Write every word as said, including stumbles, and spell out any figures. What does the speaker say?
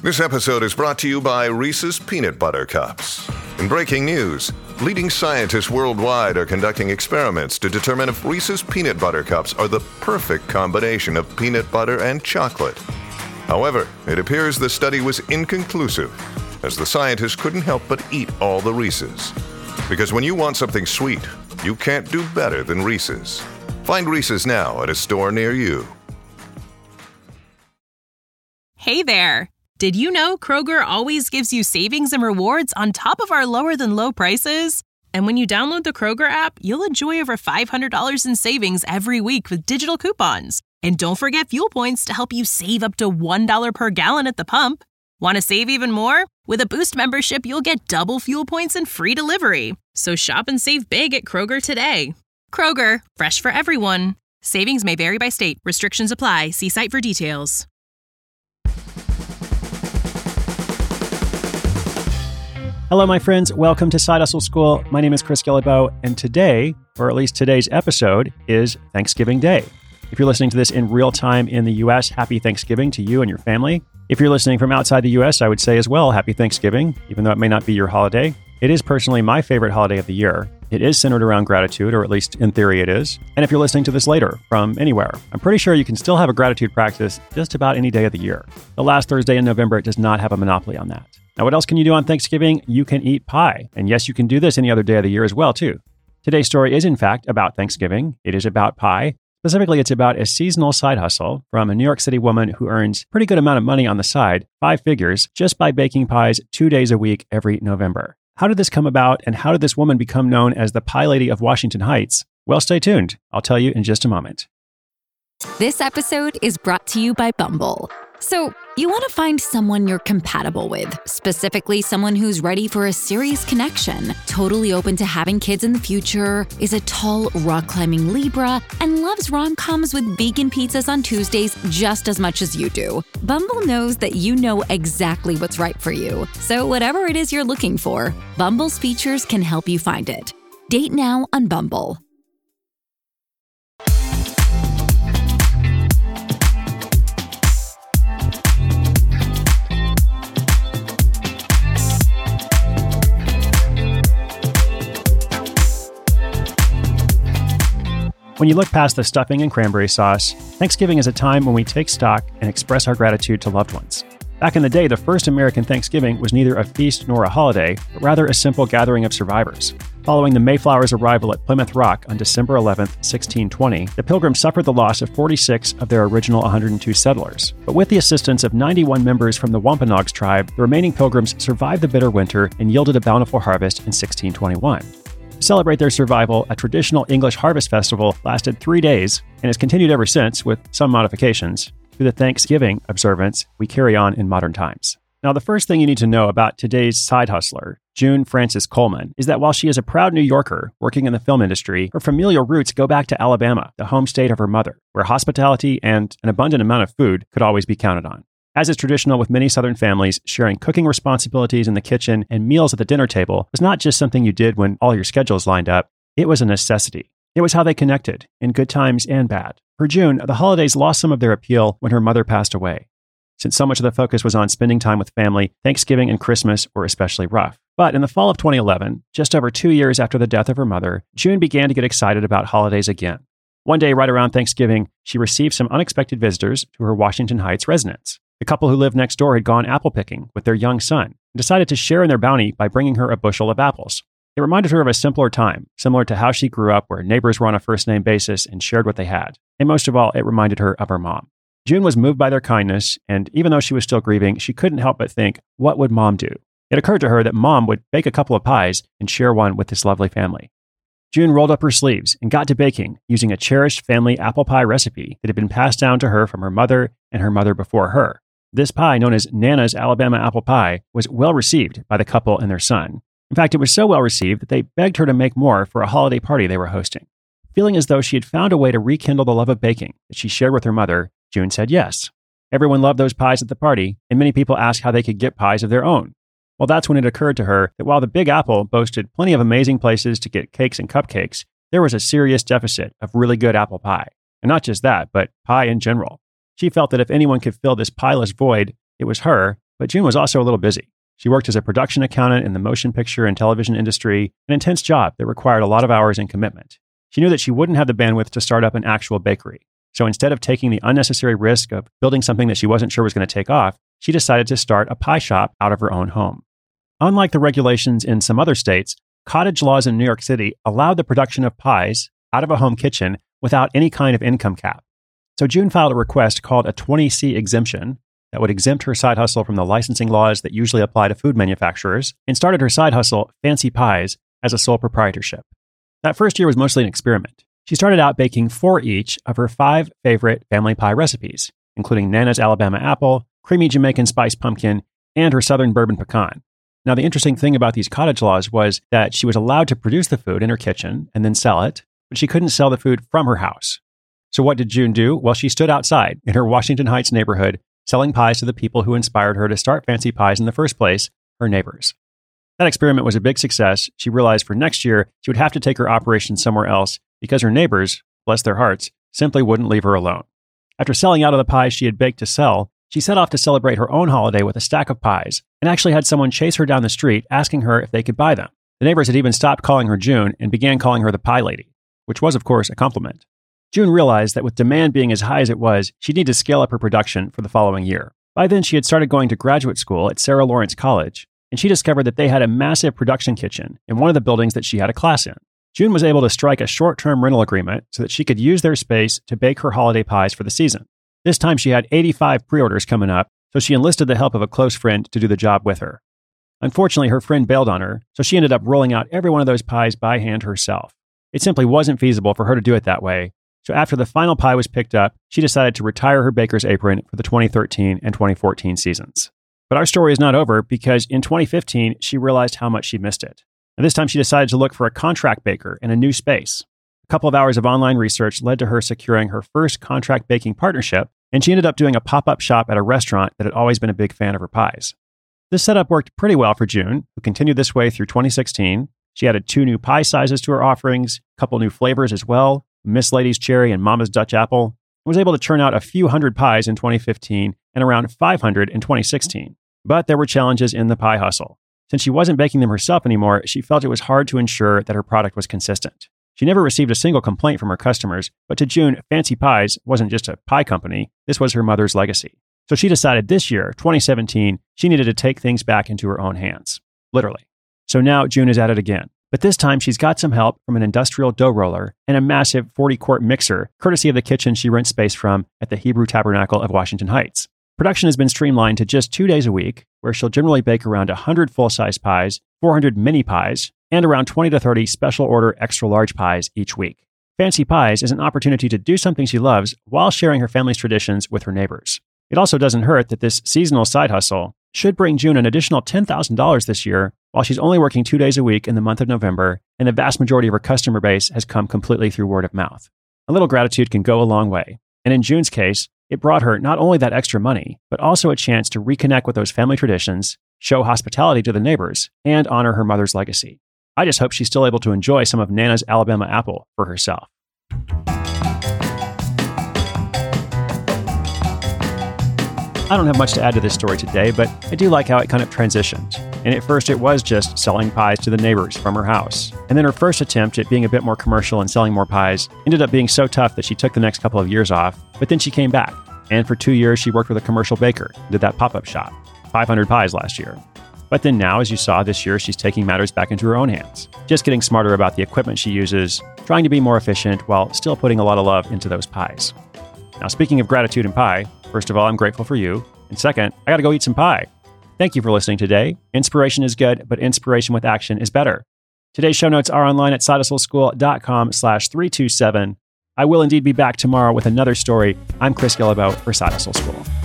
This episode is brought to you by Reese's Peanut Butter Cups. In breaking news, leading scientists worldwide are conducting experiments to determine if Reese's Peanut Butter Cups are the perfect combination of peanut butter and chocolate. However, it appears the study was inconclusive, as the scientists couldn't help but eat all the Reese's. Because when you want something sweet, you can't do better than Reese's. Find Reese's now at a store near you. Hey there! Did you know Kroger always gives you savings and rewards on top of our lower-than-low prices? And when you download the Kroger app, you'll enjoy over five hundred dollars in savings every week with digital coupons. And don't forget fuel points to help you save up to one dollar per gallon at the pump. Want to save even more? With a Boost membership, you'll get double fuel points and free delivery. So shop and save big at Kroger today. Kroger, fresh for everyone. Savings may vary by state. Restrictions apply. See site for details. Hello, my friends. Welcome to Side Hustle School. My name is Chris Guillebeau, and today, or at least today's episode, is Thanksgiving Day. If you're listening to this in real time in the U S, happy Thanksgiving to you and your family. If you're listening from outside the U S, I would say as well, happy Thanksgiving, even though it may not be your holiday. It is personally my favorite holiday of the year. It is centered around gratitude, or at least in theory it is. And if you're listening to this later from anywhere, I'm pretty sure you can still have a gratitude practice just about any day of the year. The last Thursday in November does not have a monopoly on that. Now, what else can you do on Thanksgiving? You can eat pie. And yes, you can do this any other day of the year as well, too. Today's story is, in fact, about Thanksgiving. It is about pie. Specifically, it's about a seasonal side hustle from a New York City woman who earns a pretty good amount of money on the side, five figures, just by baking pies two days a week every November. How did this come about, and how did this woman become known as the Pie Lady of Washington Heights? Well, stay tuned. I'll tell you in just a moment. This episode is brought to you by Bumble. So, you want to find someone you're compatible with, specifically someone who's ready for a serious connection, totally open to having kids in the future, is a tall, rock-climbing Libra, and loves rom-coms with vegan pizzas on Tuesdays just as much as you do. Bumble knows that you know exactly what's right for you. So whatever it is you're looking for, Bumble's features can help you find it. Date now on Bumble. When you look past the stuffing and cranberry sauce, Thanksgiving is a time when we take stock and express our gratitude to loved ones. Back in the day, the first American Thanksgiving was neither a feast nor a holiday, but rather a simple gathering of survivors. Following the Mayflower's arrival at Plymouth Rock on December eleventh, sixteen twenty, the Pilgrims suffered the loss of forty-six of their original one hundred two settlers. But with the assistance of ninety-one members from the Wampanoags tribe, the remaining Pilgrims survived the bitter winter and yielded a bountiful harvest in sixteen twenty-one. To celebrate their survival, a traditional English harvest festival lasted three days and has continued ever since with some modifications to the Thanksgiving observance we carry on in modern times. Now, the first thing you need to know about today's side hustler, June Frances Coleman, is that while she is a proud New Yorker working in the film industry, her familial roots go back to Alabama, the home state of her mother, where hospitality and an abundant amount of food could always be counted on. As is traditional with many Southern families, sharing cooking responsibilities in the kitchen and meals at the dinner table was not just something you did when all your schedules lined up. It was a necessity. It was how they connected, in good times and bad. For June, the holidays lost some of their appeal when her mother passed away. Since so much of the focus was on spending time with family, Thanksgiving and Christmas were especially rough. But in the fall of twenty eleven, just over two years after the death of her mother, June began to get excited about holidays again. One day, right around Thanksgiving, she received some unexpected visitors to her Washington Heights residence. The couple who lived next door had gone apple picking with their young son and decided to share in their bounty by bringing her a bushel of apples. It reminded her of a simpler time, similar to how she grew up where neighbors were on a first-name basis and shared what they had. And most of all, it reminded her of her mom. June was moved by their kindness, and even though she was still grieving, she couldn't help but think, what would mom do? It occurred to her that mom would bake a couple of pies and share one with this lovely family. June rolled up her sleeves and got to baking using a cherished family apple pie recipe that had been passed down to her from her mother and her mother before her. This pie, known as Nana's Alabama Apple Pie, was well received by the couple and their son. In fact, it was so well received that they begged her to make more for a holiday party they were hosting. Feeling as though she had found a way to rekindle the love of baking that she shared with her mother, June said yes. Everyone loved those pies at the party, and many people asked how they could get pies of their own. Well, that's when it occurred to her that while the Big Apple boasted plenty of amazing places to get cakes and cupcakes, there was a serious deficit of really good apple pie. And not just that, but pie in general. She felt that if anyone could fill this pieless void, it was her, But June was also a little busy. She worked as a production accountant in the motion picture and television industry, an intense job that required a lot of hours and commitment. She knew that she wouldn't have the bandwidth to start up an actual bakery. So instead of taking the unnecessary risk of building something that she wasn't sure was going to take off, she decided to start a pie shop out of her own home. Unlike the regulations in some other states, cottage laws in New York City allowed the production of pies out of a home kitchen without any kind of income cap. So June filed a request called a twenty C exemption that would exempt her side hustle from the licensing laws that usually apply to food manufacturers, and started her side hustle, Fancy Pies, as a sole proprietorship. That first year was mostly an experiment. She started out baking four each of her five favorite family pie recipes, including Nana's Alabama Apple, Creamy Jamaican Spice Pumpkin, and her Southern Bourbon Pecan. Now, the interesting thing about these cottage laws was that she was allowed to produce the food in her kitchen and then sell it, but she couldn't sell the food from her house. So what did June do? Well, she stood outside in her Washington Heights neighborhood, selling pies to the people who inspired her to start Fancy Pies in the first place, her neighbors. That experiment was a big success. She realized for next year, she would have to take her operation somewhere else because her neighbors, bless their hearts, simply wouldn't leave her alone. After selling out of the pies she had baked to sell, she set off to celebrate her own holiday with a stack of pies and actually had someone chase her down the street asking her if they could buy them. The neighbors had even stopped calling her June and began calling her the Pie Lady, which was, of course, a compliment. June realized that with demand being as high as it was, she'd need to scale up her production for the following year. By then, she had started going to graduate school at Sarah Lawrence College, and she discovered that they had a massive production kitchen in one of the buildings that she had a class in. June was able to strike a short-term rental agreement so that she could use their space to bake her holiday pies for the season. This time, she had eighty-five pre-orders coming up, so she enlisted the help of a close friend to do the job with her. Unfortunately, her friend bailed on her, so she ended up rolling out every one of those pies by hand herself. It simply wasn't feasible for her to do it that way, so after the final pie was picked up, she decided to retire her baker's apron for the twenty thirteen and twenty fourteen seasons. But our story is not over because in twenty fifteen, she realized how much she missed it. And this time she decided to look for a contract baker in a new space. A couple of hours of online research led to her securing her first contract baking partnership, and she ended up doing a pop-up shop at a restaurant that had always been a big fan of her pies. This setup worked pretty well for June, who continued this way through twenty sixteen. She added two new pie sizes to her offerings, a couple new flavors as well, Miss Lady's Cherry and Mama's Dutch Apple, and was able to churn out a few hundred pies in twenty fifteen and around five hundred in twenty sixteen. But there were challenges in the pie hustle. Since she wasn't baking them herself anymore, she felt it was hard to ensure that her product was consistent. She never received a single complaint from her customers, but to June, Fancy Pies wasn't just a pie company, this was her mother's legacy. So she decided this year, twenty seventeen, she needed to take things back into her own hands. Literally. So now June is at it again. But this time she's got some help from an industrial dough roller and a massive forty-quart mixer, courtesy of the kitchen she rents space from at the Hebrew Tabernacle of Washington Heights. Production has been streamlined to just two days a week, where she'll generally bake around one hundred full-size pies, four hundred mini pies, and around twenty to thirty special order extra-large pies each week. Fancy Pies is an opportunity to do something she loves while sharing her family's traditions with her neighbors. It also doesn't hurt that this seasonal side hustle should bring June an additional ten thousand dollars this year, while she's only working two days a week in the month of November, and the vast majority of her customer base has come completely through word of mouth. A little gratitude can go a long way. And in June's case, it brought her not only that extra money, but also a chance to reconnect with those family traditions, show hospitality to the neighbors, and honor her mother's legacy. I just hope she's still able to enjoy some of Nana's Alabama Apple for herself. I don't have much to add to this story today, but I do like how it kind of transitioned. And at first it was just selling pies to the neighbors from her house. And then her first attempt at being a bit more commercial and selling more pies ended up being so tough that she took the next couple of years off, but then she came back. And for two years, she worked with a commercial baker, did that pop-up shop, five hundred pies last year. But then now, as you saw this year, she's taking matters back into her own hands, just getting smarter about the equipment she uses, trying to be more efficient while still putting a lot of love into those pies. Now, speaking of gratitude and pie, first of all, I'm grateful for you. And second, I got to go eat some pie. Thank you for listening today. Inspiration is good, but inspiration with action is better. Today's show notes are online at sidehustleschool.com slash 327. I will indeed be back tomorrow with another story. I'm Chris Guillebeau for Side Hustle School.